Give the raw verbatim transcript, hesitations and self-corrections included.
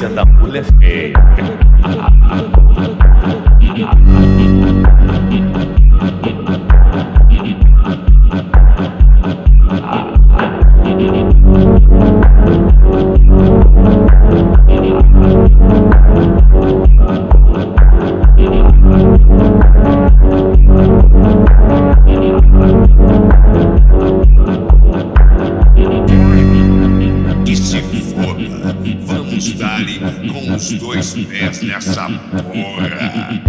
essência da mulher feia. Que se foda, vamos dar com os dois pés nessa porra.